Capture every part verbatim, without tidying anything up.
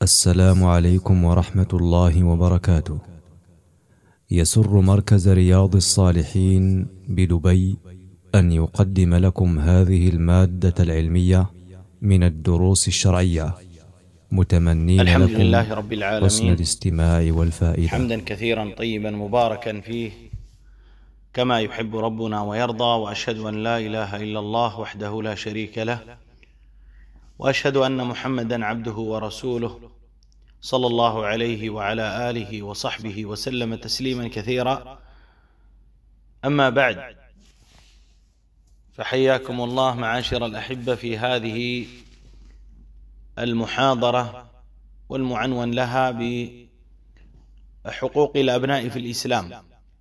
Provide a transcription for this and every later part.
السلام عليكم ورحمة الله وبركاته. يسر مركز رياض الصالحين بدبي أن يقدم لكم هذه المادة العلمية من الدروس الشرعية، متمنين الحمد لكم لله رب العالمين، حسن الاستماع والفائدة. حمدا كثيرا طيبا مباركا فيه كما يحب ربنا ويرضى، وأشهد أن لا إله إلا الله وحده لا شريك له، وأشهد أن محمدا عبده ورسوله صلى الله عليه وعلى آله وصحبه وسلم تسليما كثيرا. أما بعد، فحياكم الله معاشر الأحبة في هذه المحاضرة والمعنون لها بحقوق الأبناء في الإسلام.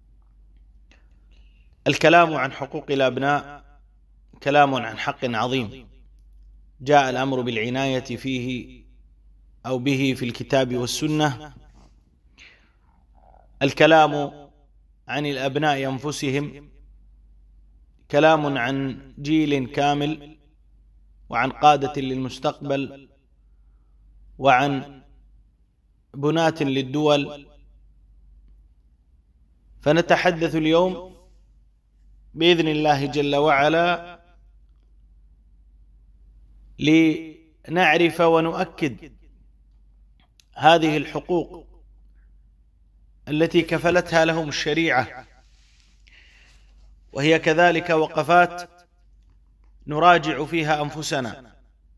الكلام عن حقوق الأبناء كلام عن حق عظيم جاء الأمر بالعناية فيه أو به في الكتاب والسنة. الكلام عن الأبناء أنفسهم كلام عن جيل كامل، وعن قادة للمستقبل، وعن بناة للدول. فنتحدث اليوم بإذن الله جل وعلا لنعرف ونؤكد هذه الحقوق التي كفلتها لهم الشريعة، وهي كذلك وقفات نراجع فيها أنفسنا،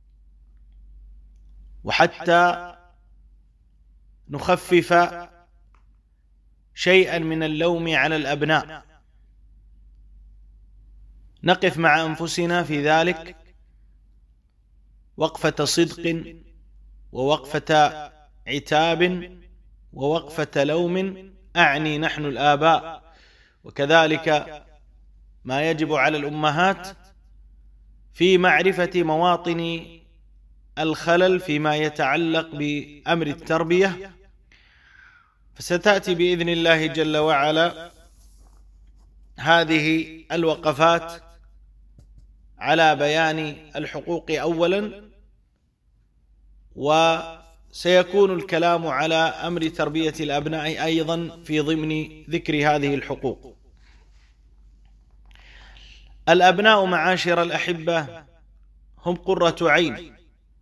وحتى نخفف شيئا من اللوم على الأبناء نقف مع أنفسنا في ذلك وقفة صدق ووقفة عتاب ووقفة لوم، أعني نحن الآباء، وكذلك ما يجب على الأمهات في معرفة مواطن الخلل فيما يتعلق بأمر التربية. فستأتي بإذن الله جل وعلا هذه الوقفات على بيان الحقوق أولا، وسيكون الكلام على أمر تربية الأبناء أيضا في ضمن ذكر هذه الحقوق. الأبناء معاشر الأحبة هم قرة عين،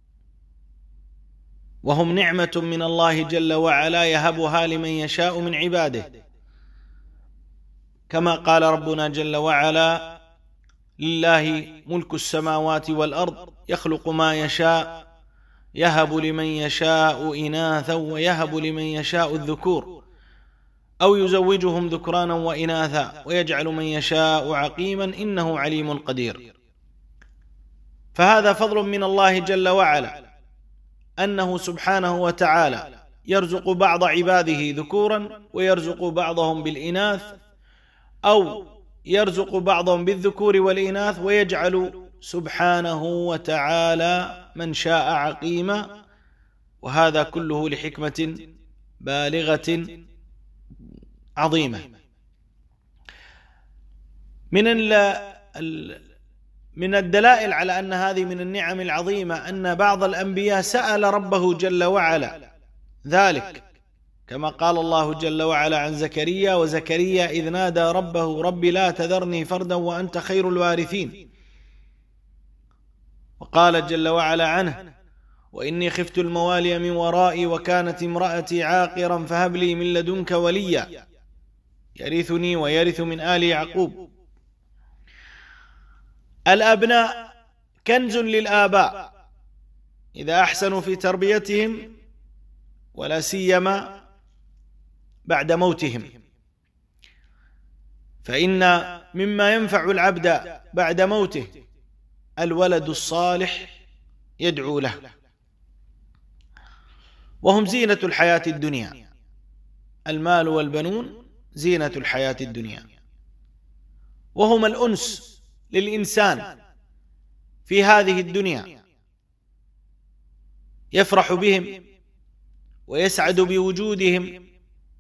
وهم نعمة من الله جل وعلا يهبها لمن يشاء من عباده، كما قال ربنا جل وعلا: لله ملك السماوات والأرض يخلق ما يشاء يهب لمن يشاء إناثا ويهب لمن يشاء الذكور أو يزوجهم ذكرانا وإناثا ويجعل من يشاء عقيما إنه عليم قدير. فهذا فضل من الله جل وعلا، أنه سبحانه وتعالى يرزق بعض عباده ذكورا ويرزق بعضهم بالإناث، أو يرزق بعضهم بالذكور والإناث ويجعل سبحانه وتعالى من شاء عقيما، وهذا كله لحكمة بالغة عظيمة. من من الدلائل على أن هذه من النعم العظيمة أن بعض الأنبياء سأل ربه جل وعلا ذلك، كما قال الله جل وعلا عن زكريا: وزكريا إذ نادى ربه رب لا تذرني فردا وأنت خير الوارثين. وقال جل وعلا عنه: وإني خفت الموالي من ورائي وكانت امرأتي عاقرا فهب لي من لدنك وليا يرثني ويرث من آل يعقوب. الأبناء كنز للآباء إذا أحسنوا في تربيتهم، ولا سيما بعد موتهم، فإن مما ينفع العبد بعد موته الولد الصالح يدعو له. وهم زينة الحياة الدنيا، المال والبنون زينة الحياة الدنيا، وهم الأنس للإنسان في هذه الدنيا، يفرح بهم ويسعد بوجودهم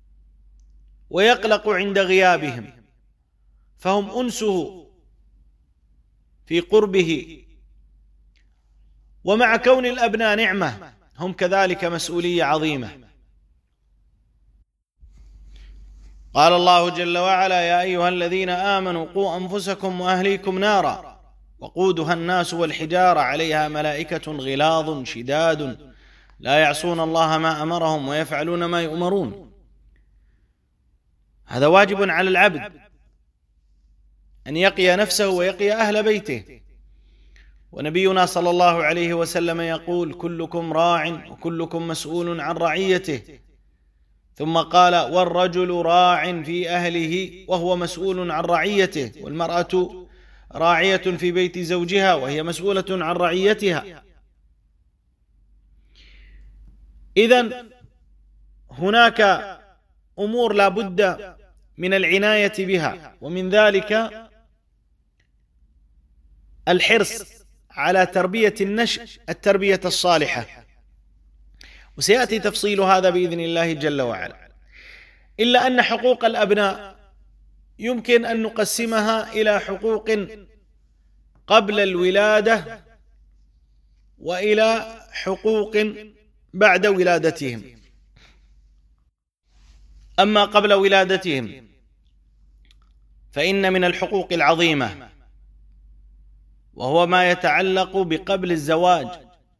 ويقلق عند غيابهم، فهم أنسه في قربه. ومع كون الأبناء نعمة هم كذلك مسؤولية عظيمة. قال الله جل وعلا: يا أيها الذين آمنوا قوا أنفسكم وأهليكم نارا وقودها الناس والحجارة عليها ملائكة غلاظ شداد لا يعصون الله ما أمرهم ويفعلون ما يؤمرون. هذا واجب على العبد أن يقي نفسه ويقي أهل بيته. ونبينا صلى الله عليه وسلم يقول: كلكم راع وكلكم مسؤول عن رعيته. ثم قال: والرجل راع في أهله وهو مسؤول عن رعيته، والمرأة راعية في بيت زوجها وهي مسؤولة عن رعيتها. إذن هناك أمور لا بد من العناية بها، ومن ذلك الحرص على تربية النشء التربية الصالحة، وسيأتي تفصيل هذا بإذن الله جل وعلا. إلا أن حقوق الأبناء يمكن أن نقسمها إلى حقوق قبل الولادة وإلى حقوق بعد ولادتهم. أما قبل ولادتهم فإن من الحقوق العظيمة وهو ما يتعلق بقبل الزواج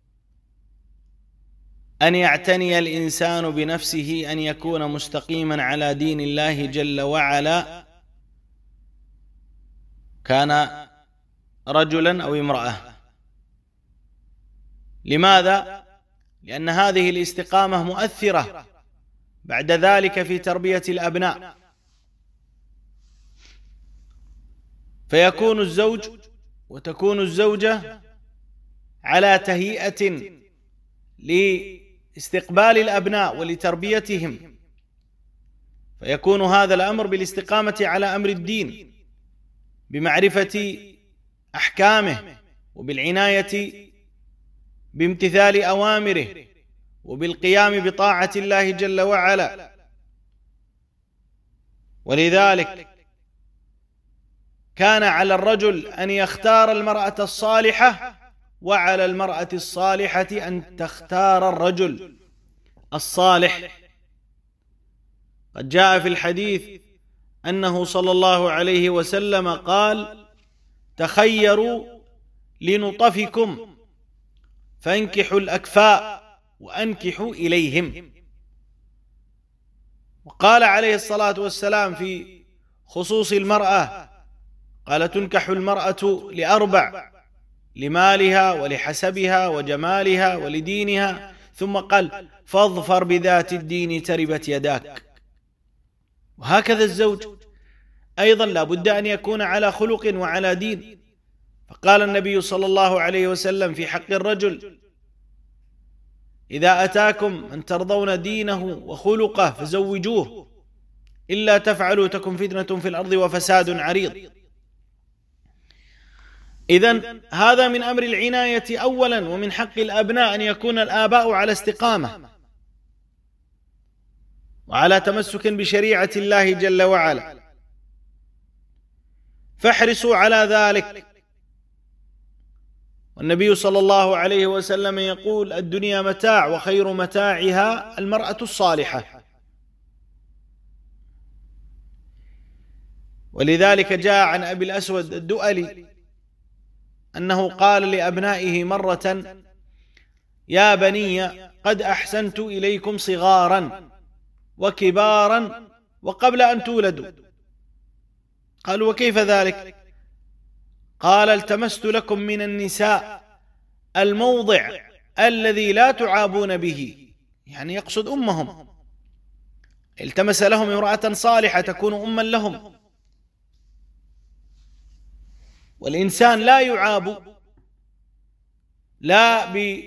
أن يعتني الإنسان بنفسه، أن يكون مستقيما على دين الله جل وعلا، كان رجلا أو امرأة. لماذا؟ لأن هذه الاستقامة مؤثرة بعد ذلك في تربية الأبناء. فيكون الزوج وتكون الزوجة على تهيئة لاستقبال الأبناء ولتربيتهم، فيكون هذا الأمر بالاستقامة على أمر الدين بمعرفة أحكامه وبالعناية بامتثال أوامره وبالقيام بطاعة الله جل وعلا. ولذلك كان على الرجل أن يختار المرأة الصالحة، وعلى المرأة الصالحة أن تختار الرجل الصالح. قد جاء في الحديث أنه صلى الله عليه وسلم قال: تخيروا لنطفكم فانكحوا الأكفاء وأنكحوا إليهم. وقال عليه الصلاة والسلام في خصوص المرأة، قال: تنكح المرأة لأربع: لمالها ولحسبها وجمالها ولدينها. ثم قال: فاظفر بذات الدين تربت يداك. وهكذا الزوج أيضا لا بد أن يكون على خلق وعلى دين. فقال النبي صلى الله عليه وسلم في حق الرجل: إذا أتاكم من ترضون دينه وخلقه فزوجوه، إلا تفعلوا تكن فتنة في الأرض وفساد عريض. إذن هذا من أمر العناية أولا، ومن حق الأبناء أن يكون الآباء على استقامة وعلى تمسك بشريعة الله جل وعلا، فاحرصوا على ذلك. والنبي صلى الله عليه وسلم يقول: الدنيا متاع وخير متاعها المرأة الصالحة. ولذلك جاء عن أبي الأسود الدؤلي أنه قال لأبنائه مرة: يا بني قد أحسنت إليكم صغارا وكبارا وقبل أن تولدوا. قالوا: وكيف ذلك؟ قال: التمست لكم من النساء الموضع الذي لا تعابون به، يعني يقصد أمهم، التمس لهم امرأة صالحة تكون أما لهم. والإنسان لا يعاب لا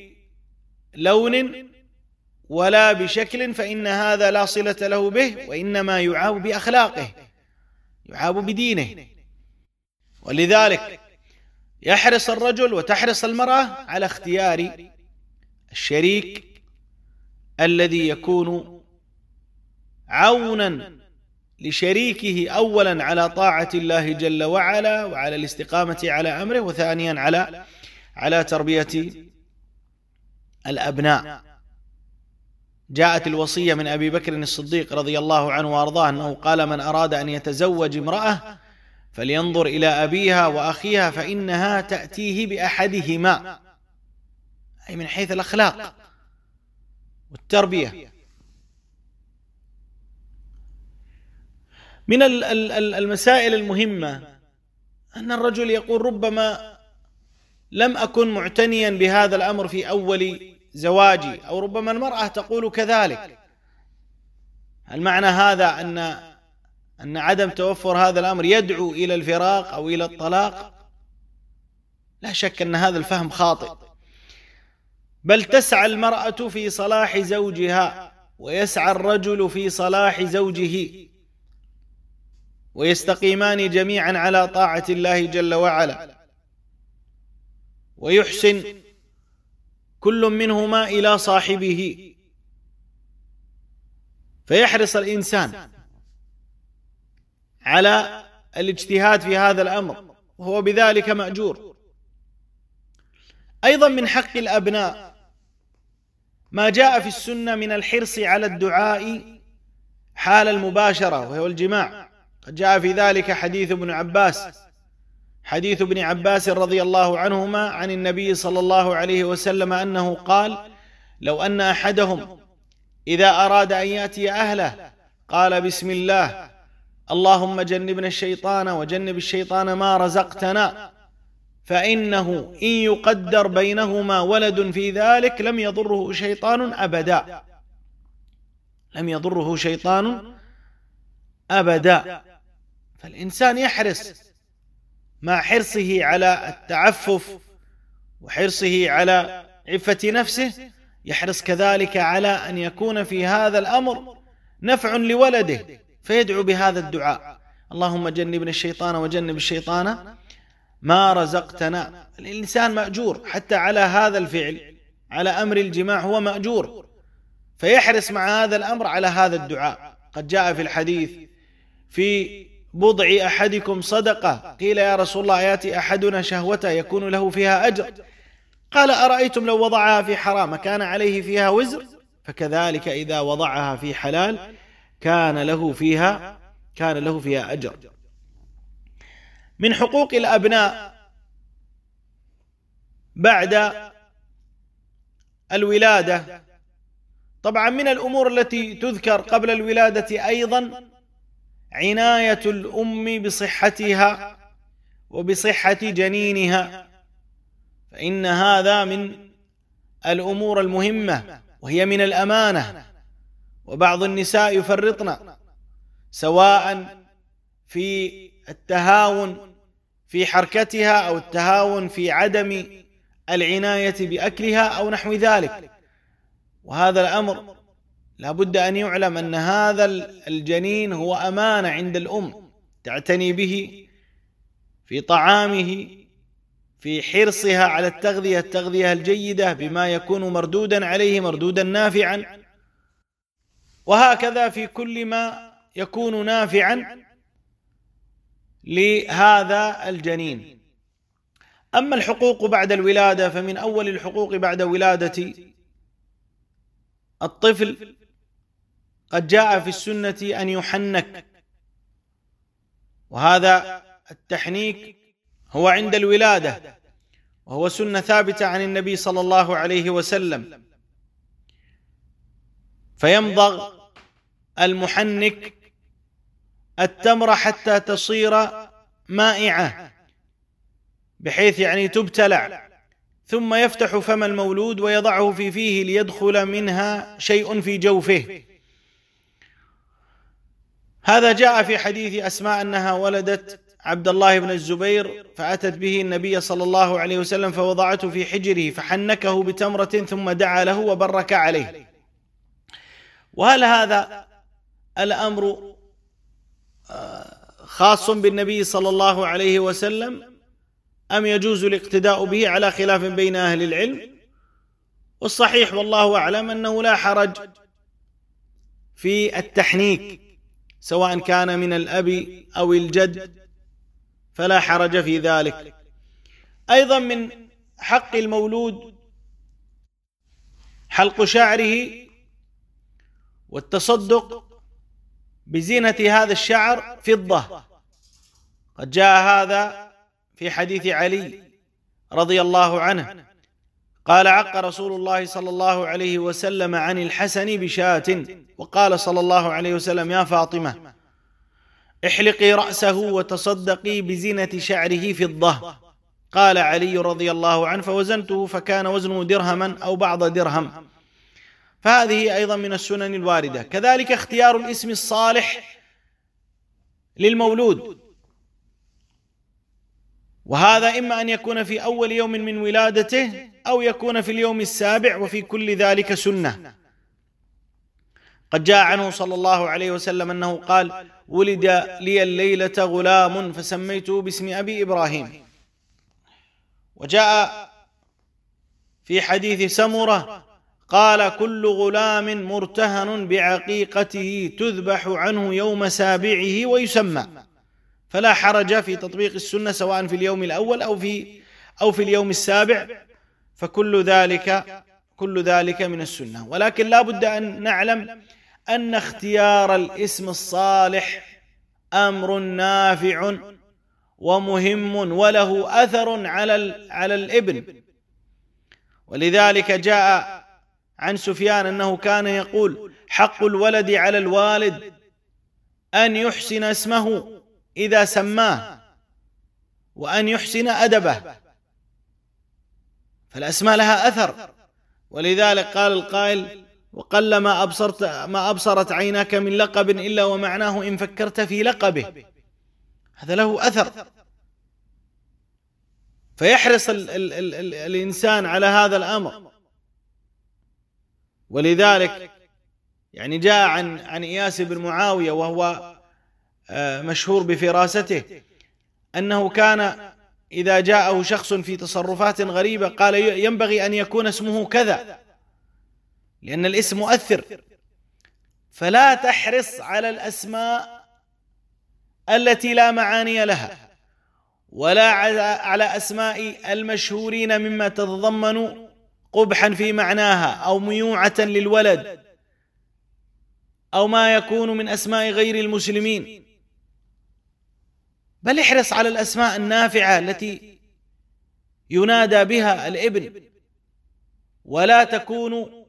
بلون ولا بشكل، فإن هذا لا صلة له به، وإنما يعاب بأخلاقه، يعاب بدينه. ولذلك يحرص الرجل وتحرص المرأة على اختيار الشريك الذي يكون عونا لشريكه أولا على طاعة الله جل وعلا وعلى الاستقامة على أمره، وثانيا على على تربية الأبناء. جاءت الوصية من أبي بكر الصديق رضي الله عنه وأرضاه أنه قال: من أراد أن يتزوج امرأة فلينظر إلى أبيها وأخيها فإنها تأتيه بأحدهما، أي من حيث الأخلاق والتربية. من المسائل المهمة أن الرجل يقول: ربما لم أكن معتنيا بهذا الأمر في أول زواجي، أو ربما المرأة تقول كذلك. هل معنى هذا أن أن عدم توفر هذا الأمر يدعو إلى الفراق أو إلى الطلاق؟ لا شك أن هذا الفهم خاطئ، بل تسعى المرأة في صلاح زوجها ويسعى الرجل في صلاح زوجه، ويستقيمان جميعا على طاعة الله جل وعلا، ويحسن كل منهما إلى صاحبه. فيحرص الإنسان على الاجتهاد في هذا الأمر، وهو بذلك مأجور. أيضا من حق الأبناء ما جاء في السنة من الحرص على الدعاء حال المباشرة وهو الجماع. قد جاء في ذلك حديث ابن عباس حديث ابن عباس رضي الله عنهما عن النبي صلى الله عليه وسلم أنه قال: لو أن أحدهم إذا أراد أن يأتي أهله قال: بسم الله اللهم جنبنا الشيطان وجنب الشيطان ما رزقتنا، فإنه إن يقدر بينهما ولد في ذلك لم يضره شيطان أبدا لم يضره شيطان أبدا. فالإنسان يحرص مع حرصه على التعفف وحرصه على عفة نفسه، يحرص كذلك على أن يكون في هذا الأمر نفع لولده، فيدعو بهذا الدعاء: اللهم جنبنا الشيطان وجنب الشيطان ما رزقتنا. الإنسان مأجور حتى على هذا الفعل، على أمر الجماع هو مأجور، فيحرص مع هذا الأمر على هذا الدعاء. قد جاء في الحديث: في بضع أحدكم صدقة، قيل يا رسول الله يأتي أحدنا شهوته يكون له فيها أجر؟ قال: أرأيتم لو وضعها في حرام كان عليه فيها وزر؟ فكذلك إذا وضعها في حلال كان له فيها كان له فيها أجر. من حقوق الأبناء بعد الولادة، طبعا من الأمور التي تذكر قبل الولادة أيضا عناية الأم بصحتها وبصحة جنينها، فإن هذا من الأمور المهمة وهي من الأمانة. وبعض النساء يفرطن سواء في التهاون في حركتها أو التهاون في عدم العناية بأكلها أو نحو ذلك، وهذا الأمر لا بد أن يعلم أن هذا الجنين هو أمانة عند الأم، تعتني به في طعامه، في حرصها على التغذية التغذية الجيدة بما يكون مردودا عليه مردودا نافعا، وهكذا في كل ما يكون نافعا لهذا الجنين. أما الحقوق بعد الولادة، فمن أول الحقوق بعد ولادة الطفل قد جاء في السنة أن يحنك، وهذا التحنيك هو عند الولادة، وهو سنة ثابتة عن النبي صلى الله عليه وسلم. فيمضغ المحنك التمر حتى تصير مائعة بحيث يعني تبتلع، ثم يفتح فم المولود ويضعه في فيه ليدخل منها شيء في جوفه. هذا جاء في حديث أسماء أنها ولدت عبد الله بن الزبير فأتت به النبي صلى الله عليه وسلم فوضعته في حجره فحنكه بتمرة ثم دعا له وبرك عليه. وهل هذا الأمر خاص بالنبي صلى الله عليه وسلم أم يجوز الاقتداء به؟ على خلاف بين أهل العلم، والصحيح والله أعلم أنه لا حرج في التحنيك سواء كان من الأب أو الجد، فلا حرج في ذلك. أيضا من حق المولود حلق شعره والتصدق بزينة هذا الشعر فضة. قد جاء هذا في حديث علي رضي الله عنه قال: عق رسول الله صلى الله عليه وسلم عن الحسن بشاة، وقال صلى الله عليه وسلم: يا فاطمة احلقي رأسه وتصدقي بزينة شعره فضة. قال علي رضي الله عنه: فوزنته فكان وزنه درهما أو بعض درهم. فهذه أيضا من السنن الواردة. كذلك اختيار الاسم الصالح للمولود، وهذا إما أن يكون في أول يوم من ولادته أو يكون في اليوم السابع، وفي كل ذلك سنة. قد جاء عنه صلى الله عليه وسلم أنه قال: ولد لي الليلة غلام فسميته باسم أبي إبراهيم. وجاء في حديث سمرة قال: كل غلام مرتهن بعقيقته تذبح عنه يوم سابعه ويسمى. فلا حرج في تطبيق السنة سواء في اليوم الأول أو في أو في اليوم السابع، فكل ذلك كل ذلك من السنة. ولكن لا بد أن نعلم أن اختيار الاسم الصالح أمر نافع ومهم وله أثر على على الابن. ولذلك جاء عن سفيان أنه كان يقول: حق الولد على الوالد أن يحسن اسمه إذا سماه وأن يحسن أدبه، فالأسماء لها أثر. ولذلك قال القائل: وقل ما أبصرت ما أبصرت عيناك من لقب إلا ومعناه إن فكرت في لقبه. هذا له أثر، فيحرص ال ال ال ال الإنسان على هذا الأمر. ولذلك يعني جاء عن عن إياس بن معاوية وهو مشهور بفراسته أنه كان إذا جاءه شخص في تصرفات غريبة قال: ينبغي أن يكون اسمه كذا، لأن الاسم مؤثر. فلا تحرص على الأسماء التي لا معاني لها، ولا على أسماء المشهورين مما تتضمن قبحا في معناها أو ميوعة للولد أو ما يكون من أسماء غير المسلمين، بل احرص على الأسماء النافعة التي ينادى بها الابن، ولا تكون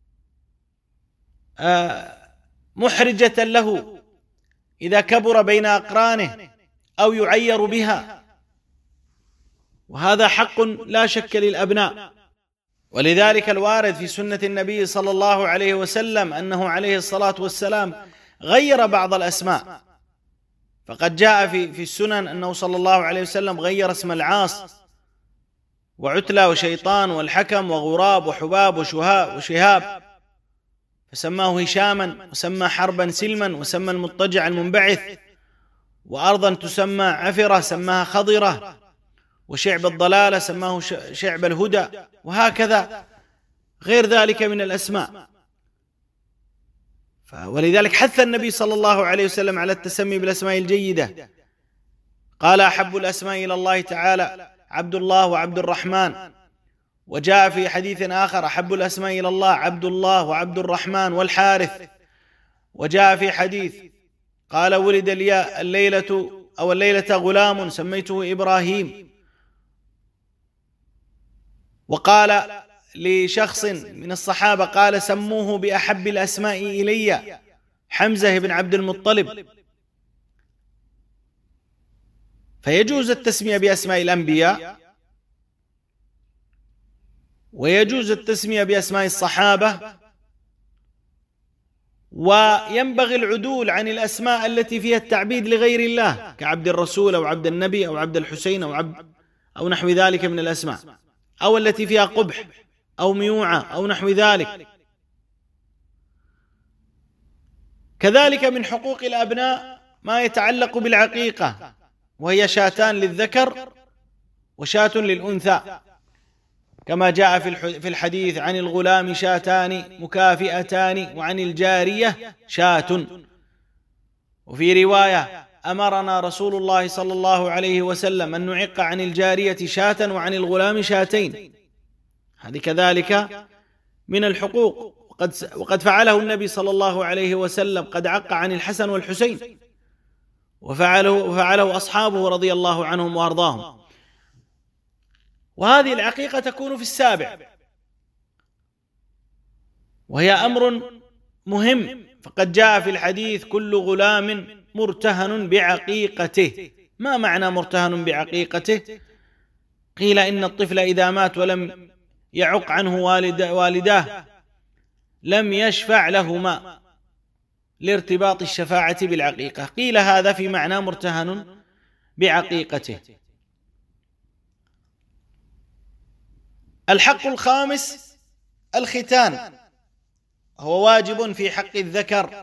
محرجة له إذا كبر بين أقرانه أو يعير بها، وهذا حق لا شك للأبناء. ولذلك الوارد في سنة النبي صلى الله عليه وسلم أنه عليه الصلاة والسلام غير بعض الأسماء. فقد جاء في في السنن أنه صلى الله عليه وسلم غير اسم العاص وعتلى وشيطان والحكم وغراب وحباب وشهاب، فسماه هشاما، وسمى حربا سلما، وسمى المضطجع المنبعث، وأرضا تسمى عفرة سماها خضرة، وشعب الضلالة سماه شعب الهدى، وهكذا غير ذلك من الأسماء. ولذلك حث النبي صلى الله عليه وسلم على التسمي بالأسماء الجيدة. قال: أحب الأسماء إلى الله تعالى عبد الله وعبد الرحمن. وجاء في حديث آخر: أحب الأسماء إلى الله عبد الله وعبد الرحمن والحارث. وجاء في حديث قال: ولد لي الليلة أو الليلة غلام سميته إبراهيم. وقال لشخص من الصحابة قال: سموه بأحب الأسماء إلي حمزة بن عبد المطلب. فيجوز التسمية بأسماء الأنبياء، ويجوز التسمية بأسماء الصحابة، وينبغي العدول عن الأسماء التي فيها التعبيد لغير الله كعبد الرسول أو عبد النبي أو عبد الحسين أو عبد أو نحو ذلك من الأسماء، أو التي فيها قبح أو ميوعة أو نحو ذلك. كذلك من حقوق الأبناء ما يتعلق بالعقيقة، وهي شاتان للذكر وشاة للأنثى، كما جاء في الحديث: عن الغلام شاتان مكافئتان وعن الجارية شاة. وفي رواية: أمرنا رسول الله صلى الله عليه وسلم أن نعق عن الجارية شاة وعن الغلام شاتين. هذه كذلك من الحقوق. وقد وقد فعله النبي صلى الله عليه وسلم، قد عق عن الحسن والحسين، وفعله وفعله أصحابه رضي الله عنهم وأرضاهم. وهذه العقيقة تكون في السابع، وهي أمر مهم، فقد جاء في الحديث: كل غلام مرتهن بعقيقته. ما معنى مرتهن بعقيقته؟ قيل إن الطفل إذا مات ولم يعق عنه والد والداه لم يشفع لهما لارتباط الشفاعة بالعقيقة. قيل هذا في معنى مرتهن بعقيقته. الحق الخامس الختان، هو واجب في حق الذكر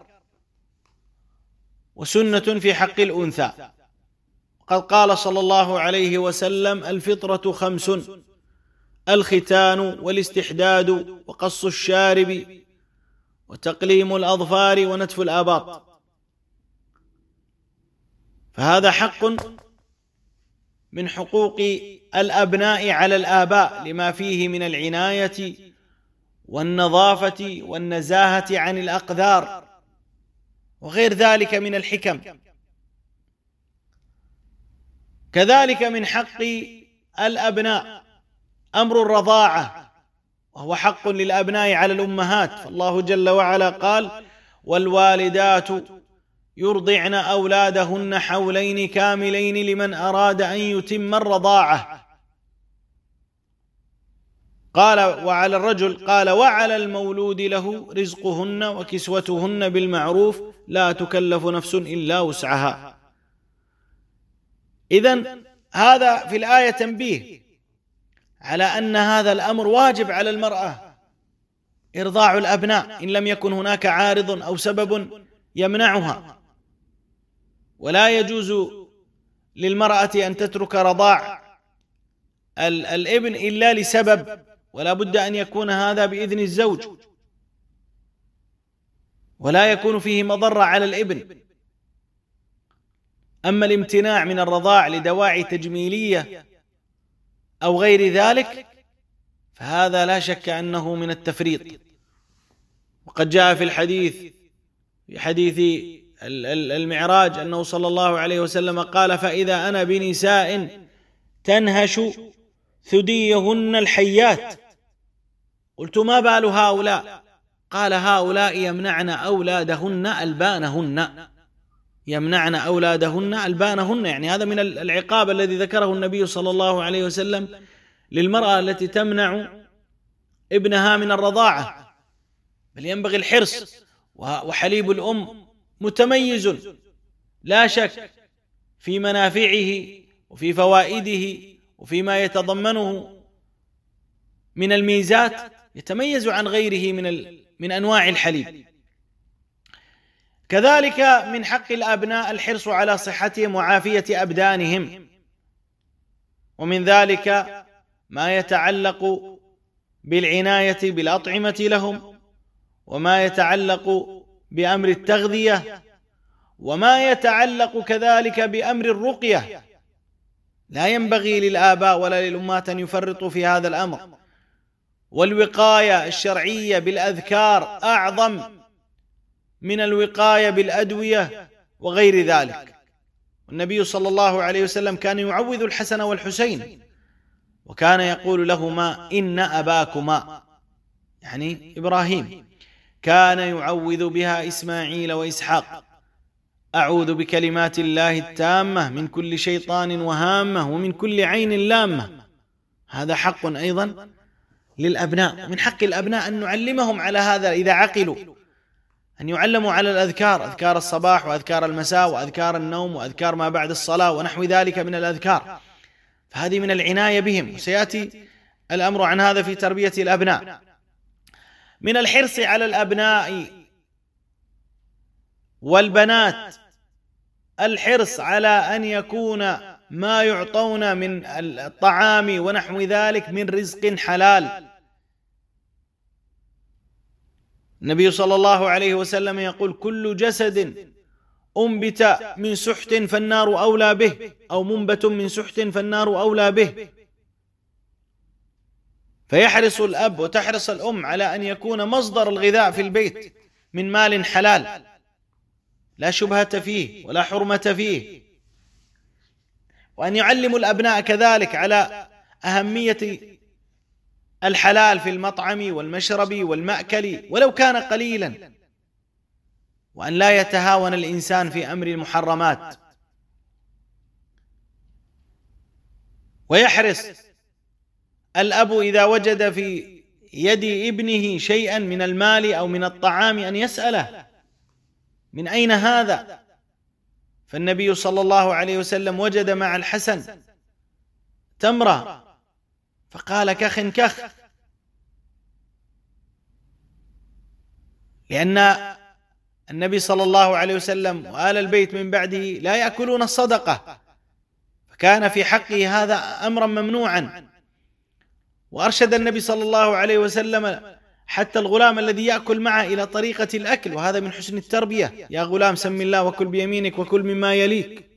وسنة في حق الأنثى. قد قال صلى الله عليه وسلم: الفطرة خمس: الختان والاستحداد وقص الشارب وتقليم الأظفار ونتف الآباط. فهذا حق من حقوق الأبناء على الآباء، لما فيه من العناية والنظافة والنزاهة عن الأقذار وغير ذلك من الحكم. كذلك من حق الأبناء أمر الرضاعة، وهو حق للأبناء على الأمهات، فالله جل وعلا قال: والوالدات يرضعن أولادهن حولين كاملين لمن أراد أن يتم الرضاعة. قال: وعلى الرجل، قال: وعلى المولود له رزقهن وكسوتهن بالمعروف لا تكلف نفس إلا وسعها. إذن هذا في الآية تنبيه على أن هذا الأمر واجب على المرأة، إرضاع الأبناء، إن لم يكن هناك عارض أو سبب يمنعها. ولا يجوز للمرأة أن تترك رضاع الابن إلا لسبب، ولا بد أن يكون هذا بإذن الزوج، ولا يكون فيه مضرة على الابن. أما الامتناع من الرضاع لدواعي تجميلية أو غير ذلك فهذا لا شك أنه من التفريط. وقد جاء في الحديث في حديث المعراج أنه صلى الله عليه وسلم قال: فإذا أنا بنساء تنهش ثديهن الحيات قلت: ما بال هؤلاء؟ قال: هؤلاء يمنعن أولادهن ألبانهن، يمنعن أولادهن ألبانهن. يعني هذا من العقاب الذي ذكره النبي صلى الله عليه وسلم للمرأة التي تمنع ابنها من الرضاعة. بل ينبغي الحرص، وحليب الأم متميز لا شك في منافعه وفي فوائده وفيما يتضمنه من الميزات، يتميز عن غيره من من أنواع الحليب. كذلك من حق الأبناء الحرص على صحتهم وعافية أبدانهم، ومن ذلك ما يتعلق بالعناية بالأطعمة لهم، وما يتعلق بأمر التغذية، وما يتعلق كذلك بأمر الرقية. لا ينبغي للآباء ولا للأمهات أن يفرطوا في هذا الأمر. والوقاية الشرعية بالأذكار أعظم من الوقاية بالأدوية وغير ذلك. والنبي صلى الله عليه وسلم كان يعوذ الحسن والحسين، وكان يقول لهما: إن أباكما، يعني إبراهيم، كان يعوذ بها إسماعيل وإسحاق: أعوذ بكلمات الله التامة من كل شيطان وهامة ومن كل عين لامة. هذا حق أيضا للأبناء. من حق الأبناء أن نعلمهم على هذا إذا عقلوا، أن يعلموا على الأذكار، أذكار الصباح وأذكار المساء وأذكار النوم وأذكار ما بعد الصلاة ونحو ذلك من الأذكار. فهذه من العناية بهم، وسيأتي الأمر عن هذا في تربية الأبناء. من الحرص على الأبناء والبنات الحرص على أن يكون ما يعطون من الطعام ونحو ذلك من رزق حلال. النبي صلى الله عليه وسلم يقول: كل جسد أنبت من سحت فالنار أولى به، أو منبت من سحت فالنار أولى به. فيحرص الأب وتحرص الأم على أن يكون مصدر الغذاء في البيت من مال حلال لا شبهة فيه ولا حرمة فيه، وأن يعلموا الأبناء كذلك على أهمية الحلال في المطعم والمشرب والمأكل ولو كان قليلا، وأن لا يتهاون الإنسان في أمر المحرمات. ويحرص الأب إذا وجد في يد ابنه شيئا من المال أو من الطعام أن يسأله من أين هذا؟ فالنبي صلى الله عليه وسلم وجد مع الحسن تمرة فقال كخ كخ، لأن النبي صلى الله عليه وسلم وآل البيت من بعده لا يأكلون الصدقة، فكان في حقه هذا أمرا ممنوعا. وأرشد النبي صلى الله عليه وسلم حتى الغلام الذي يأكل معه إلى طريقة الأكل، وهذا من حسن التربية: يا غلام سم الله وكل بيمينك وكل مما يليك.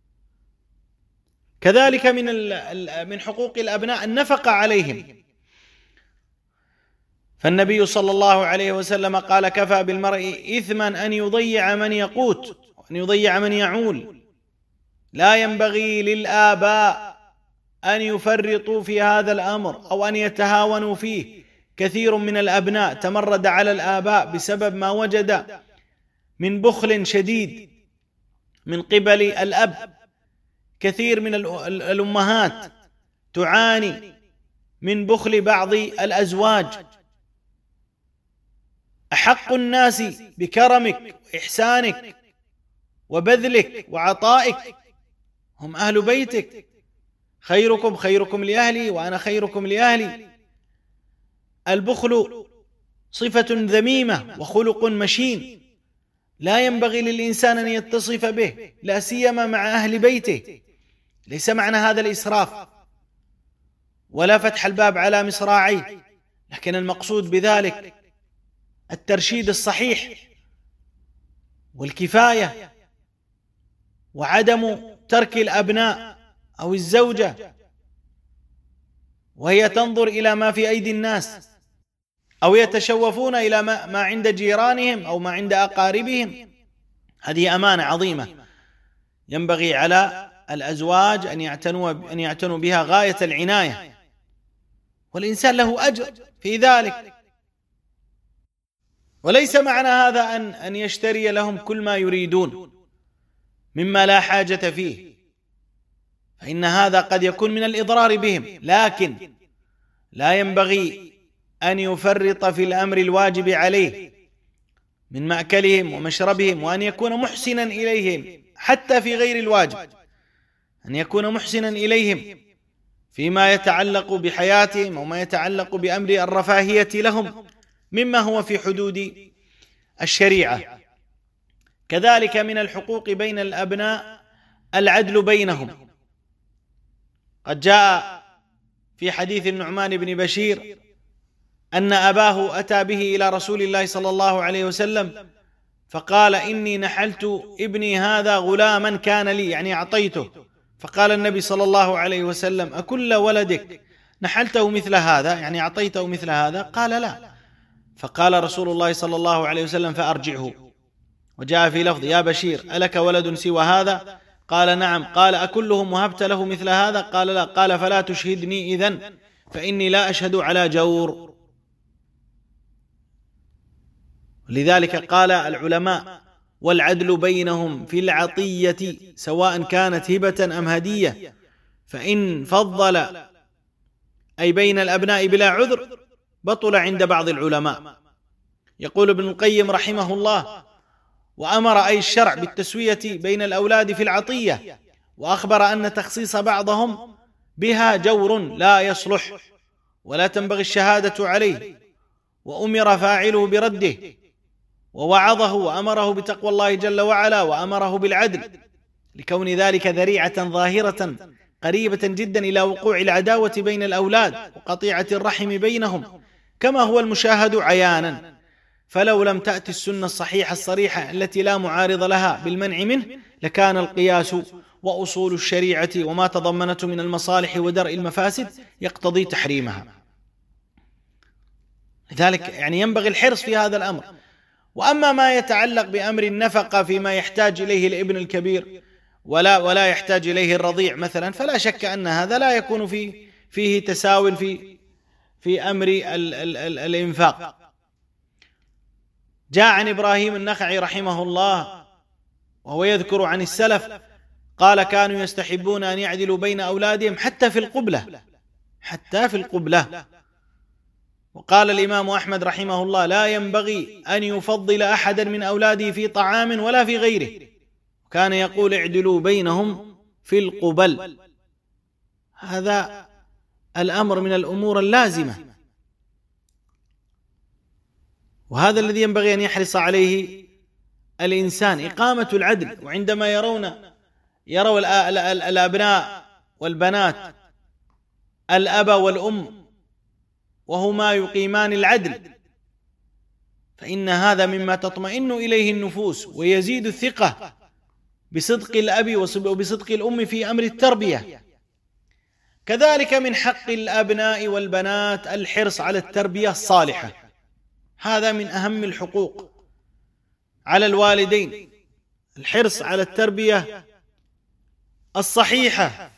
كذلك من من حقوق الأبناء النفقة عليهم، فالنبي صلى الله عليه وسلم قال: كفى بالمرء إثما أن يضيع من يقوت وأن يضيع من يعول. لا ينبغي للآباء أن يفرطوا في هذا الأمر أو أن يتهاونوا فيه. كثير من الأبناء تمرد على الآباء بسبب ما وجد من بخل شديد من قبل الأب. كثير من الأمهات تعاني من بخل بعض الأزواج. أحق الناس بكرمك وإحسانك وبذلك وعطائك هم أهل بيتك. خيركم خيركم لأهلي وأنا خيركم لأهلي. البخل صفة ذميمة وخلق مشين لا ينبغي للإنسان أن يتصف به، لا سيما مع أهل بيته. ليس معنى هذا الإسراف ولا فتح الباب على مصراعيه، لكن المقصود بذلك الترشيد الصحيح والكفاية، وعدم ترك الأبناء أو الزوجة وهي تنظر إلى ما في أيدي الناس، أو يتشوفون إلى ما عند جيرانهم أو ما عند أقاربهم. هذه أمانة عظيمة ينبغي على الأزواج أن يعتنوا أن يعتنوا بها غاية العناية، والإنسان له أجر في ذلك. وليس معنى هذا أن أن يشتري لهم كل ما يريدون مما لا حاجة فيه، فإن هذا قد يكون من الإضرار بهم، لكن لا ينبغي أن يفرط في الأمر الواجب عليه من مأكلهم ومشربهم، وأن يكون محسنا إليهم حتى في غير الواجب، أن يكون محسنا إليهم فيما يتعلق بحياتهم وما يتعلق بأمر الرفاهية لهم مما هو في حدود الشريعة. كذلك من الحقوق بين الأبناء العدل بينهم. قد جاء في حديث النعمان بن بشير أن أباه أتى به إلى رسول الله صلى الله عليه وسلم فقال: إني نحلت ابني هذا غلاما كان لي، يعني أعطيته. فقال النبي صلى الله عليه وسلم: أكل ولدك نحلته مثل هذا، يعني أعطيته مثل هذا؟ قال: لا. فقال رسول الله صلى الله عليه وسلم: فأرجعه. وجاء في لفظ: يا بشير ألك ولد سوى هذا؟ قال: نعم. قال: أكلهم وهبت له مثل هذا؟ قال: لا. قال: فلا تشهدني إذن فإني لا أشهد على جور. لذلك قال العلماء: والعدل بينهم في العطية سواء كانت هبة أم هدية، فإن فضل أي بين الأبناء بلا عذر بطل عند بعض العلماء. يقول ابن القيم رحمه الله: وأمر أي الشرع بالتسوية بين الأولاد في العطية، وأخبر أن تخصيص بعضهم بها جور لا يصلح ولا تنبغي الشهادة عليه، وأمر فاعله برده، ووعظه وأمره بتقوى الله جل وعلا، وأمره بالعدل، لكون ذلك ذريعة ظاهرة قريبة جدا إلى وقوع العداوة بين الأولاد وقطيعة الرحم بينهم، كما هو المشاهد عيانا. فلو لم تأتي السنة الصحيحة الصريحة التي لا معارض لها بالمنع منه، لكان القياس وأصول الشريعة وما تضمنته من المصالح ودرء المفاسد يقتضي تحريمها. لذلك يعني ينبغي الحرص في هذا الأمر. وأما ما يتعلق بأمر النفقة فيما يحتاج إليه الابن الكبير ولا ولا يحتاج إليه الرضيع مثلا، فلا شك أن هذا لا يكون فيه فيه تساو في في أمر ال ال ال الإنفاق. جاء عن إبراهيم النخعي رحمه الله وهو يذكر عن السلف قال: كانوا يستحبون أن يعدلوا بين أولادهم حتى في القبلة، حتى في القبلة. وقال الإمام أحمد رحمه الله: لا ينبغي أن يفضل أحدا من أولاده في طعام ولا في غيره، كان يقول: اعدلوا بينهم في القبل. هذا الأمر من الأمور اللازمة، وهذا الذي ينبغي أن يحرص عليه الإنسان، إقامة العدل. وعندما يرون يروا الأبناء والبنات الأب والأم وهما يقيمان العدل، فإن هذا مما تطمئن إليه النفوس ويزيد الثقة بصدق الأب وبصدق الأم في أمر التربية. كذلك من حق الأبناء والبنات الحرص على التربية الصالحة، هذا من أهم الحقوق على الوالدين، الحرص على التربية الصحيحة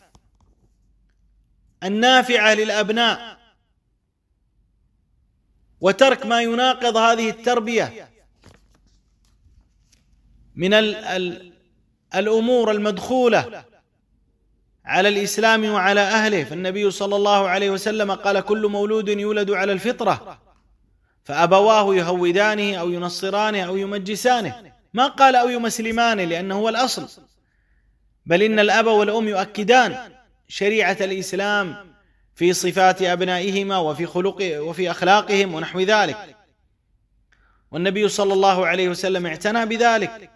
النافعة للأبناء، وترك ما يناقض هذه التربية من ال ال الأمور المدخولة على الإسلام وعلى أهله. فالنبي صلى الله عليه وسلم قال: كل مولود يولد على الفطرة فأبواه يهودانه أو ينصرانه أو يمجسانه، ما قال أو يمسلمانه لأنه هو الأصل، بل إن الأب والأم يؤكدان شريعة الإسلام في صفات أبنائهما وفي خلق وفي أخلاقهم ونحو ذلك. والنبي صلى الله عليه وسلم اعتنى بذلك،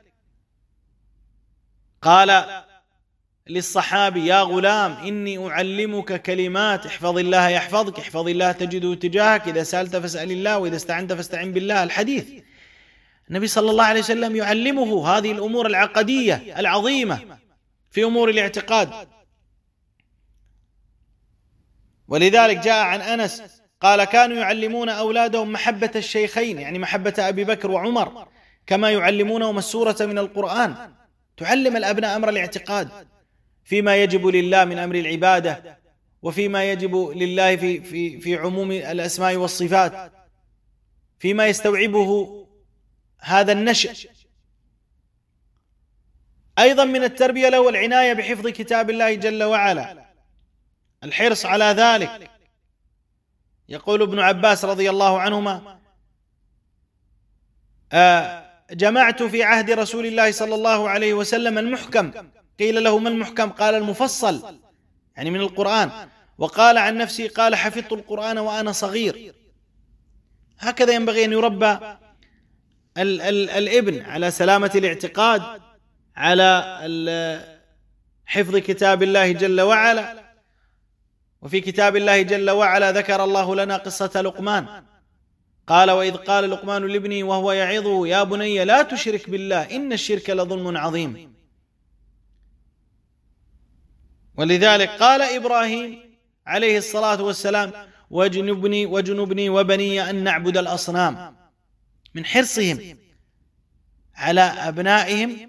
قال للصحابي: يا غلام إني أعلمك كلمات احفظ الله يحفظك، احفظ الله تجده تجاهك، إذا سألت فاسأل الله، وإذا استعنت فاستعن بالله. الحديث النبي صلى الله عليه وسلم يعلمه هذه الأمور العقدية العظيمة في أمور الاعتقاد. ولذلك جاء عن أنس قال: كانوا يعلمون أولادهم محبة الشيخين، يعني محبة أبي بكر وعمر، كما يعلمونهم السورة من القرآن. تعلم الأبناء أمر الاعتقاد فيما يجب لله من أمر العبادة، وفيما يجب لله في, في, في عموم الأسماء والصفات، فيما يستوعبه هذا النشأ. أيضا من التربية له العناية بحفظ كتاب الله جل وعلا، الحرص على ذلك. يقول ابن عباس رضي الله عنهما: آه جمعت في عهد رسول الله صلى الله عليه وسلم المحكم. قيل له: ما المحكم؟ قال: المفصل، يعني من القرآن. وقال عن نفسه قال: حفظت القرآن وأنا صغير. هكذا ينبغي أن يربى ال ال الابن على سلامة الاعتقاد، على حفظ كتاب الله جل وعلا. وفي كتاب الله جل وعلا ذكر الله لنا قصة لقمان، قال: وإذ قال لقمان لابنه وهو يعظه يا بني لا تشرك بالله إن الشرك لظلم عظيم. ولذلك قال إبراهيم عليه الصلاة والسلام: وجنبني وجنبني وبني أن نعبد الأصنام. من حرصهم على أبنائهم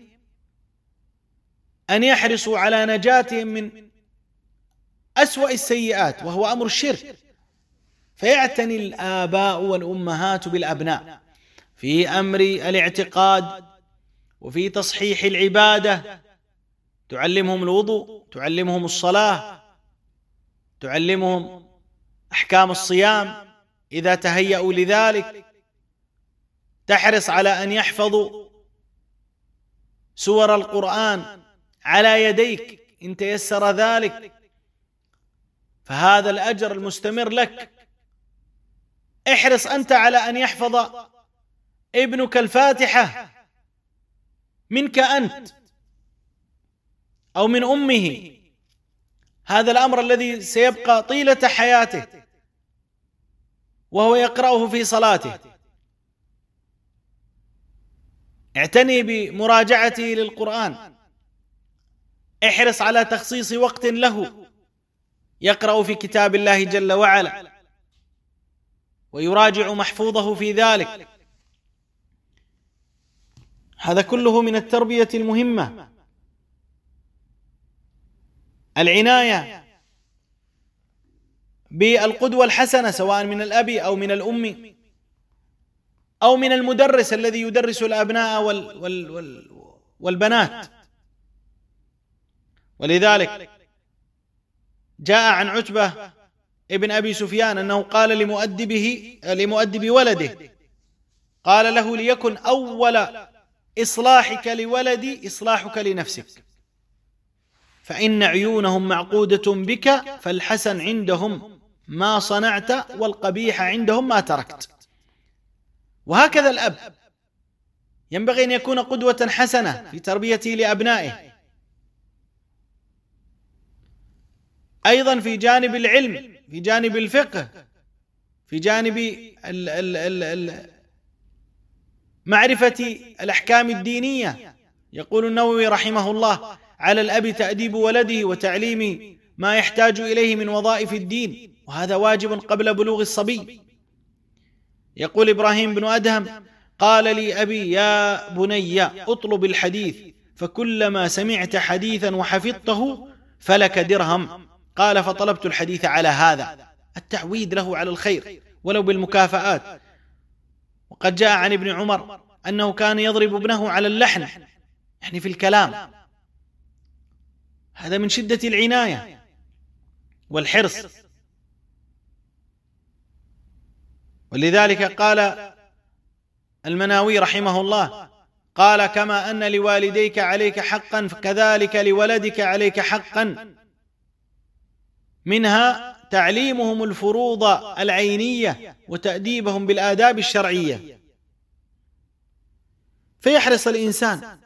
أن يحرصوا على نجاتهم من أسوأ السيئات وهو أمر الشرك، فيعتني الآباء والأمهات بالأبناء في أمر الاعتقاد وفي تصحيح العبادة، تعلمهم الوضوء، تعلمهم الصلاة، تعلمهم أحكام الصيام إذا تهيأوا لذلك، تحرص على أن يحفظوا سور القرآن على يديك إن تيسر ذلك، فهذا الأجر المستمر لك. احرص أنت على أن يحفظ ابنك الفاتحة منك أنت أو من أمه، هذا الأمر الذي سيبقى طيلة حياته وهو يقرأه في صلاته. اعتني بمراجعته للقرآن، احرص على تخصيص وقت له يقرأ في كتاب الله جل وعلا، ويراجع محفوظه في ذلك. هذا كله من التربية المهمة. العناية بالقدوة الحسنة سواء من الأب أو من الأم أو من المدرس الذي يدرس الأبناء وال وال وال والبنات. ولذلك جاء عن عتبة ابن أبي سفيان أنه قال لمؤدبه لمؤدب ولده، قال له: ليكن أول إصلاحك لولدي إصلاحك لنفسك، فإن عيونهم معقودة بك، فالحسن عندهم ما صنعت والقبيح عندهم ما تركت. وهكذا الأب ينبغي أن يكون قدوة حسنة في تربيته لأبنائه. أيضا في جانب العلم، في جانب الفقه، في جانب ال ال ال ال معرفة الأحكام الدينية. يقول النووي رحمه الله: على الأب تأديب ولده وتعليم ما يحتاج إليه من وظائف الدين، وهذا واجب قبل بلوغ الصبي. يقول إبراهيم بن أدهم: قال لي أبي: يا بني اطلب الحديث، فكلما سمعت حديثا وحفظته فلك درهم. قال: فطلبت الحديث على هذا، التعويد له على الخير ولو بالمكافآت. وقد جاء عن ابن عمر أنه كان يضرب ابنه على اللحن، يعني في الكلام. هذا من شدة العناية والحرص. ولذلك قال المناوي رحمه الله، قال: كما أن لوالديك عليك حقا فكذلك لولدك عليك حقا، منها تعليمهم الفروض العينية وتأديبهم بالآداب الشرعية. فيحرص الإنسان.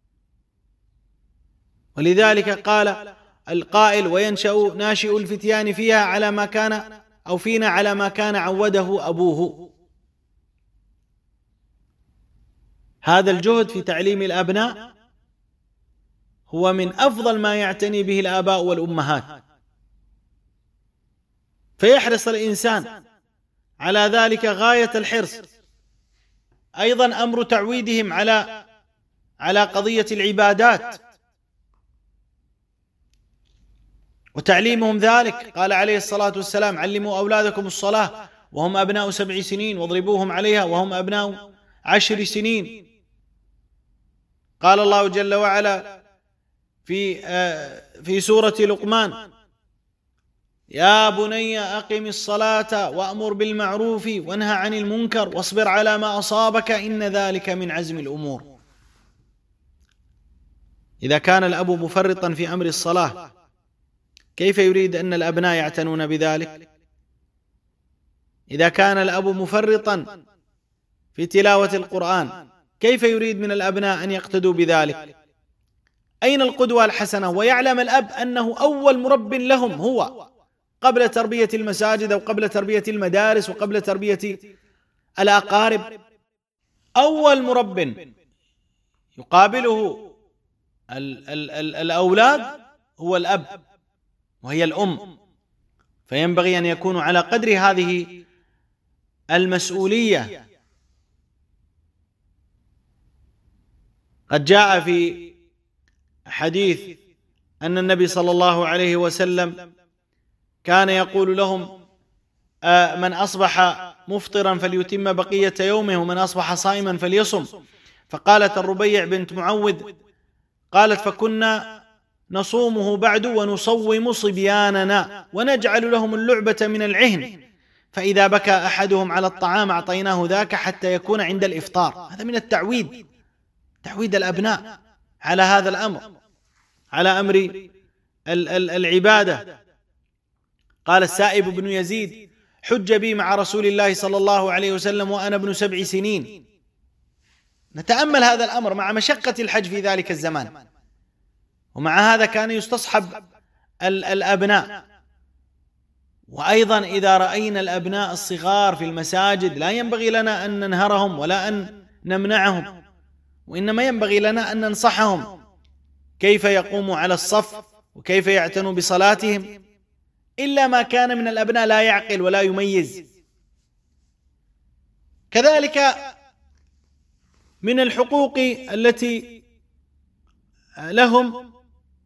ولذلك قال القائل: وينشأ ناشئ الفتيان فيها على ما كان أو فينا على ما كان عوده أبوه. هذا الجهد في تعليم الأبناء هو من أفضل ما يعتني به الآباء والأمهات. فيحرص الإنسان على ذلك غاية الحرص. أيضا أمر تعويدهم على على قضية العبادات وتعليمهم ذلك. قال عليه الصلاة والسلام: علموا أولادكم الصلاة وهم أبناء سبع سنين واضربوهم عليها وهم أبناء عشر سنين. قال الله جل وعلا في في سورة لقمان: يا بني أقم الصلاة وأمر بالمعروف وانهى عن المنكر واصبر على ما أصابك إن ذلك من عزم الأمور. إذا كان الأب مفرطا في أمر الصلاة، كيف يريد أن الأبناء يعتنون بذلك؟ إذا كان الأب مفرطا في تلاوة القرآن، كيف يريد من الأبناء أن يقتدوا بذلك؟ أين القدوة الحسنة؟ ويعلم الأب أنه أول مرب لهم هو، قبل تربية المساجد أو قبل تربية المدارس وقبل تربية الأقارب. أول مرب يقابله ال ال ال الأولاد هو الأب وهي الأم. فينبغي أن يكونوا على قدر هذه المسؤولية. قد جاء في حديث أن النبي صلى الله عليه وسلم كان يقول لهم: من أصبح مفطرا فليتم بقية يومه ومن أصبح صائما فليصم. فقالت الربيع بنت معوذ قالت: فكنا نصومه بعد ونصوم صبياننا ونجعل لهم اللعبة من العهن، فإذا بكى أحدهم على الطعام أعطيناه ذاك حتى يكون عند الإفطار. هذا من التعويد، تعويد الأبناء على هذا الأمر، على أمر العبادة. قال السائب بن يزيد: حج بي مع رسول الله صلى الله عليه وسلم وأنا ابن سبع سنين. نتأمل هذا الأمر مع مشقة الحج في ذلك الزمان، ومع هذا كان يستصحب الأبناء. وأيضا إذا رأينا الأبناء الصغار في المساجد لا ينبغي لنا أن ننهرهم ولا أن نمنعهم، وإنما ينبغي لنا أن ننصحهم كيف يقوموا على الصف وكيف يعتنوا بصلاتهم، إلا ما كان من الأبناء لا يعقل ولا يميز. كذلك من الحقوق التي لهم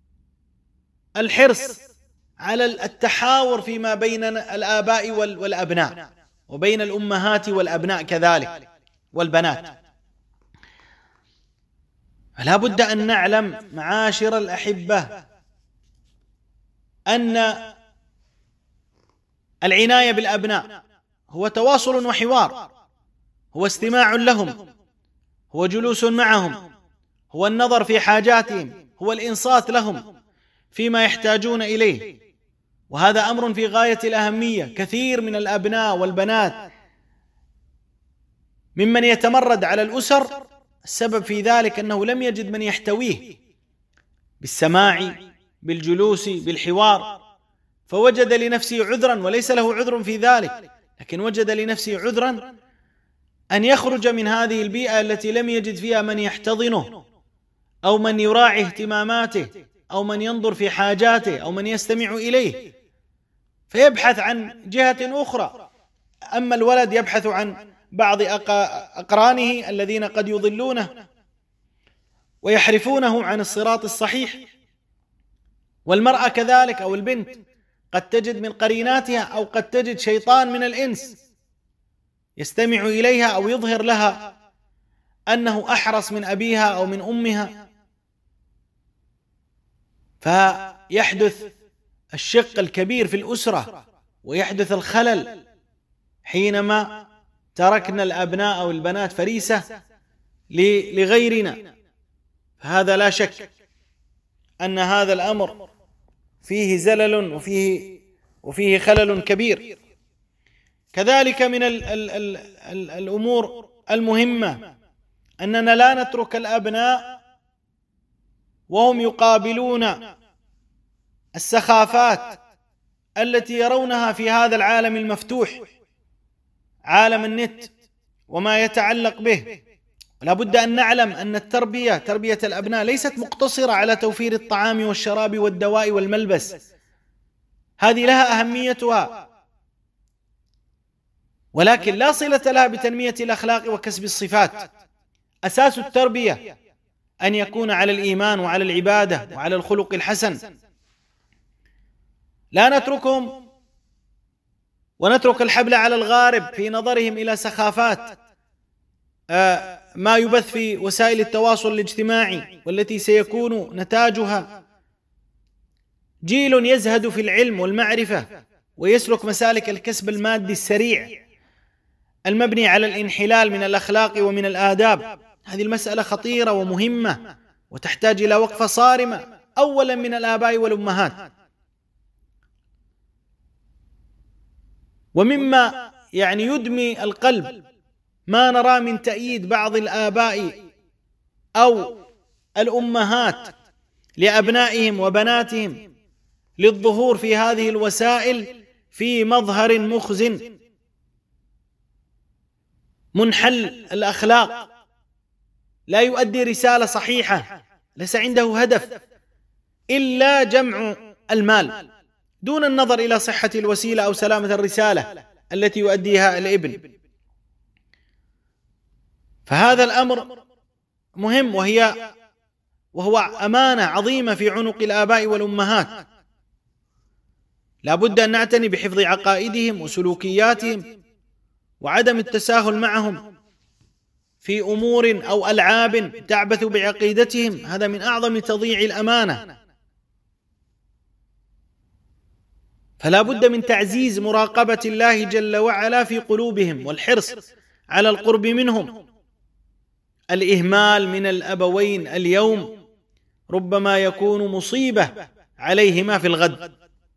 الحرص على التحاور فيما بين الآباء والأبناء، وبين الأمهات والأبناء كذلك والبنات. فلا بد أن نعلم معاشر الأحبة أن العناية بالأبناء هو تواصل وحوار، هو استماع لهم، هو جلوس معهم، هو النظر في حاجاتهم، هو الإنصات لهم فيما يحتاجون إليه. وهذا أمر في غاية الأهمية. كثير من الأبناء والبنات ممن يتمرد على الأسر، السبب في ذلك أنه لم يجد من يحتويه بالسماع، بالجلوس، بالحوار، فوجد لنفسه عذرا، وليس له عذر في ذلك، لكن وجد لنفسه عذرا أن يخرج من هذه البيئة التي لم يجد فيها من يحتضنه، أو من يراعي اهتماماته، أو من ينظر في حاجاته، أو من يستمع إليه، فيبحث عن جهة أخرى. أما الولد يبحث عن بعض أقرانه الذين قد يضلونه ويحرفونه عن الصراط الصحيح. والمرأة كذلك، أو البنت قد تجد من قريناتها، أو قد تجد شيطان من الإنس يستمع إليها أو يظهر لها أنه أحرص من أبيها أو من أمها، فيحدث الشق الكبير في الأسرة، ويحدث الخلل حينما تركنا الأبناء أو البنات فريسة لغيرنا. هذا لا شك أن هذا الأمر فيه زلل وفيه وفيه خلل كبير. كذلك من ال ال ال ال الأمور المهمة أننا لا نترك الأبناء وهم يقابلون السخافات التي يرونها في هذا العالم المفتوح، عالم النت وما يتعلق به. لا بد أن نعلم أن التربية تربية الأبناء ليست مقتصرة على توفير الطعام والشراب والدواء والملبس، هذه لها أهميتها، ولكن لا صلة لها بتنمية الأخلاق وكسب الصفات. أساس التربية أن يكون على الإيمان وعلى العبادة وعلى الخلق الحسن. لا نتركهم ونترك الحبل على الغارب في نظرهم إلى سخافات ما يبث في وسائل التواصل الاجتماعي، والتي سيكون نتاجها جيل يزهد في العلم والمعرفة ويسلك مسالك الكسب المادي السريع المبني على الانحلال من الأخلاق ومن الآداب. هذه المسألة خطيرة ومهمة وتحتاج إلى وقفة صارمة، أولا من الآباء والأمهات. ومما يعني يدمي القلب ما نرى من تأييد بعض الآباء أو الأمهات لأبنائهم وبناتهم للظهور في هذه الوسائل في مظهر مخزن منحل الأخلاق، لا يؤدي رسالة صحيحة، ليس عنده هدف إلا جمع المال دون النظر إلى صحة الوسيلة أو سلامة الرسالة التي يؤديها الابن. فهذا الأمر مهم، وهي وهو أمانة عظيمة في عنق الآباء والأمهات. لا بد أن نعتني بحفظ عقائدهم وسلوكياتهم، وعدم التساهل معهم في أمور أو ألعاب تعبث بعقيدتهم، هذا من أعظم تضييع الأمانة. فلا بد من تعزيز مراقبة الله جل وعلا في قلوبهم والحرص على القرب منهم. الإهمال من الأبوين اليوم ربما يكون مصيبة عليهما في الغد.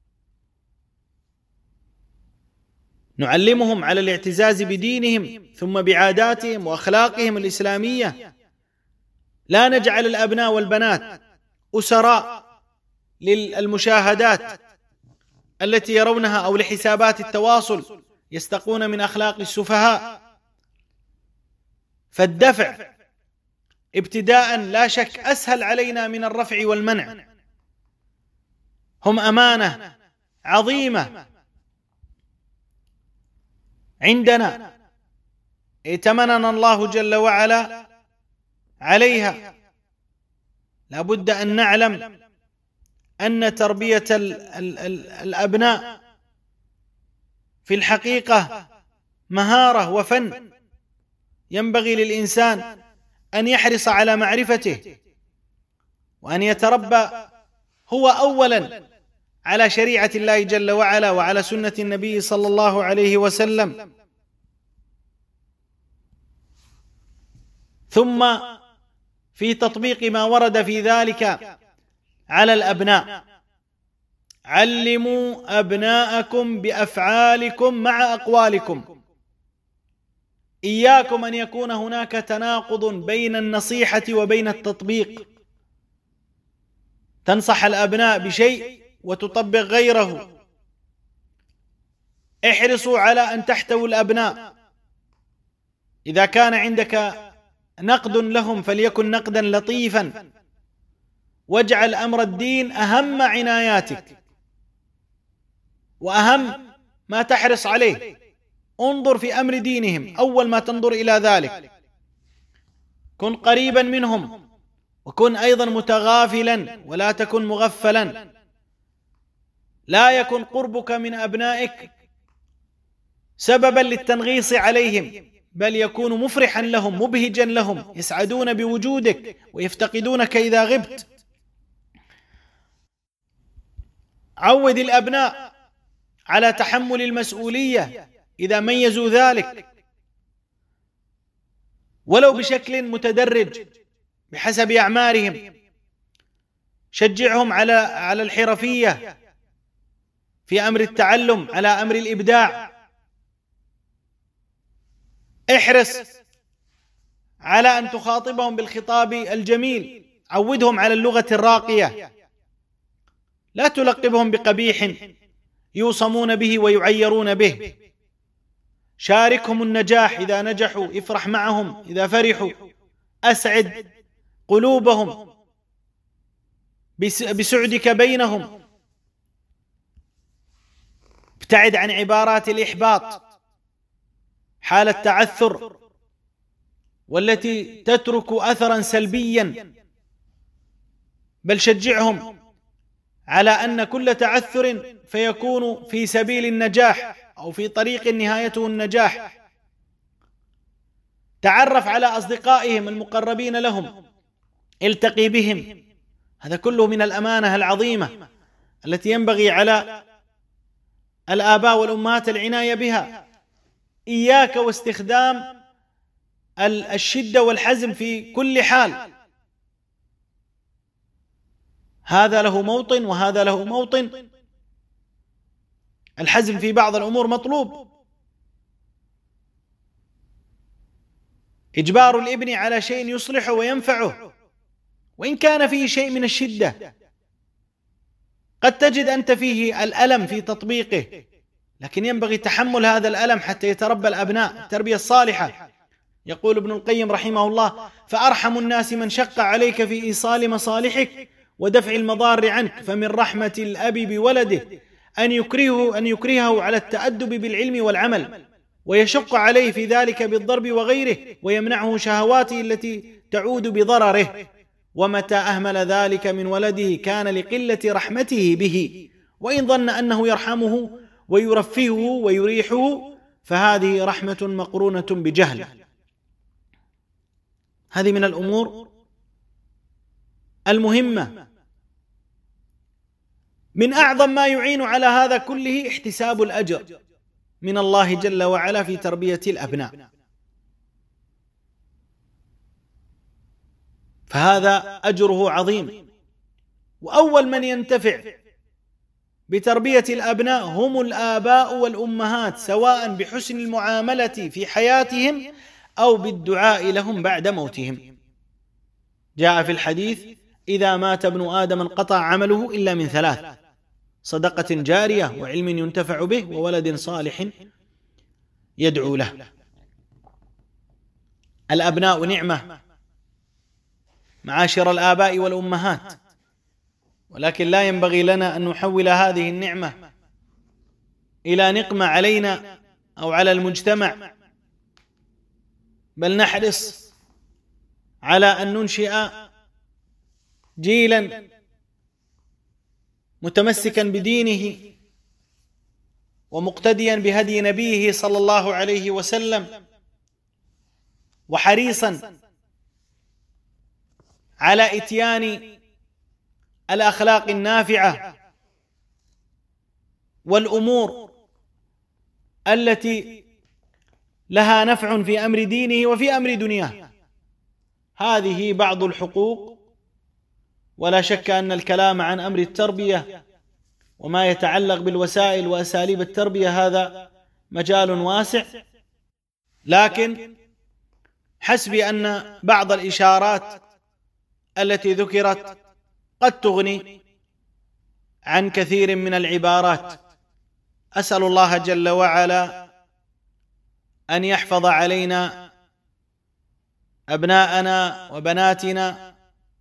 نعلمهم على الاعتزاز بدينهم ثم بعاداتهم وأخلاقهم الإسلامية. لا نجعل الأبناء والبنات أسراء للمشاهدات التي يرونها أو لحسابات التواصل يستقون من أخلاق السفهاء. فالدفع ابتداء لا شك أسهل علينا من الرفع والمنع. هم أمانة عظيمة عندنا، ائتمننا الله جل وعلا عليها. لا بد أن نعلم أن تربية ال ال ال الأبناء في الحقيقة مهارة وفن، ينبغي للإنسان أن يحرص على معرفته، وأن يتربى هو أولا على شريعة الله جل وعلا وعلى سنة النبي صلى الله عليه وسلم، ثم في تطبيق ما ورد في ذلك على الأبناء. علموا أبناءكم بأفعالكم مع أقوالكم. إياكم أن يكون هناك تناقض بين النصيحة وبين التطبيق، تنصح الأبناء بشيء وتطبق غيره. احرصوا على أن تحتووا الأبناء. إذا كان عندك نقد لهم فليكن نقدا لطيفا، واجعل أمر الدين أهم عناياتك وأهم ما تحرص عليه. انظر في أمر دينهم أول ما تنظر إلى ذلك. كن قريبا منهم، وكن أيضا متغافلا ولا تكن مغفلا. لا يكن قربك من أبنائك سببا للتنغيص عليهم، بل يكون مفرحا لهم مبهجا لهم، يسعدون بوجودك ويفتقدونك إذا غبت. عود الأبناء على تحمل المسؤولية إذا ميزوا ذلك، ولو بشكل متدرج بحسب أعمارهم. شجعهم على على الحرفية في أمر التعلم، على أمر الإبداع. احرص على أن تخاطبهم بالخطاب الجميل. عودهم على اللغة الراقية، لا تلقبهم بقبيح يوصمون به ويعيرون به. شاركهم النجاح إذا نجحوا، افرح معهم إذا فرحوا، أسعد قلوبهم بسعدك بينهم. ابتعد عن عبارات الإحباط، حال التعثر والتي تترك أثرا سلبيا، بل شجعهم على أن كل تعثر فيكون في سبيل النجاح أو في طريق نهايته النجاح. تعرف على أصدقائهم المقربين لهم، التقي بهم. هذا كله من الأمانة العظيمة التي ينبغي على الآباء والأمهات العناية بها. إياك واستخدام الشدة والحزم في كل حال. هذا له موطن وهذا له موطن. الحزم في بعض الأمور مطلوب. إجبار الابن على شيء يصلحه وينفعه وإن كان فيه شيء من الشدة. قد تجد أنت فيه الألم في تطبيقه، لكن ينبغي تحمل هذا الألم حتى يتربى الأبناء التربية الصالحة. يقول ابن القيم رحمه الله: فأرحم الناس من شق عليك في إيصال مصالحك ودفع المضار عنك، فمن رحمة الأب بولده أن يكرهه أن يكرهه على التأدب بالعلم والعمل، ويشق عليه في ذلك بالضرب وغيره، ويمنعه شهواته التي تعود بضرره. ومتى أهمل ذلك من ولده كان لقلة رحمته به، وإن ظن أنه يرحمه ويرفهه ويريحه فهذه رحمة مقرونة بجهل. هذه من الأمور المهمة. من أعظم ما يعين على هذا كله احتساب الأجر من الله جل وعلا في تربية الأبناء، فهذا أجره عظيم. وأول من ينتفع بتربية الأبناء هم الآباء والأمهات، سواء بحسن المعاملة في حياتهم أو بالدعاء لهم بعد موتهم. جاء في الحديث: إذا مات ابن آدم انقطع عمله إلا من ثلاث: صدقة جارية، وعلم ينتفع به، وولد صالح يدعو له. الأبناء نعمة معاشر الآباء والأمهات، ولكن لا ينبغي لنا أن نحول هذه النعمة إلى نقمة علينا أو على المجتمع. بل نحرص على أن ننشئ جيلا متمسكا بدينه ومقتديا بهدي نبيه صلى الله عليه وسلم، وحريصا على إتيان الأخلاق النافعة والأمور التي لها نفع في أمر دينه وفي أمر دنياه. هذه بعض الحقوق، ولا شك أن الكلام عن أمر التربية وما يتعلق بالوسائل وأساليب التربية هذا مجال واسع، لكن حسبي أن بعض الإشارات التي ذكرت قد تغني عن كثير من العبارات. أسأل الله جل وعلا أن يحفظ علينا أبناءنا وبناتنا،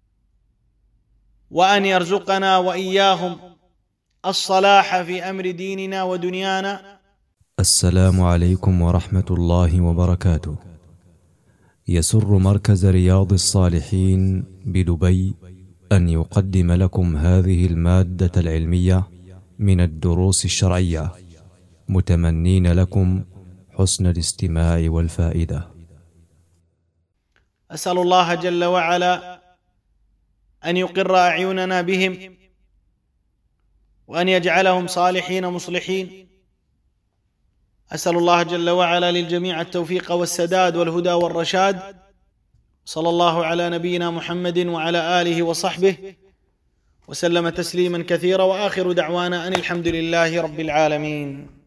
وأن يرزقنا وإياهم الصلاح في أمر ديننا ودنيانا. السلام عليكم ورحمة الله وبركاته. يسر مركز رياض الصالحين بدبي أن يقدم لكم هذه المادة العلمية من الدروس الشرعية، متمنين لكم حسن الاستماع والفائدة. أسأل الله جل وعلا أن يقر أعيننا بهم، وأن يجعلهم صالحين مصلحين. أسأل الله جل وعلا للجميع التوفيق والسداد والهدى والرشاد. صلى الله على نبينا محمد وعلى آله وصحبه وسلم تسليما كثيرا، وآخر دعوانا أن الحمد لله رب العالمين.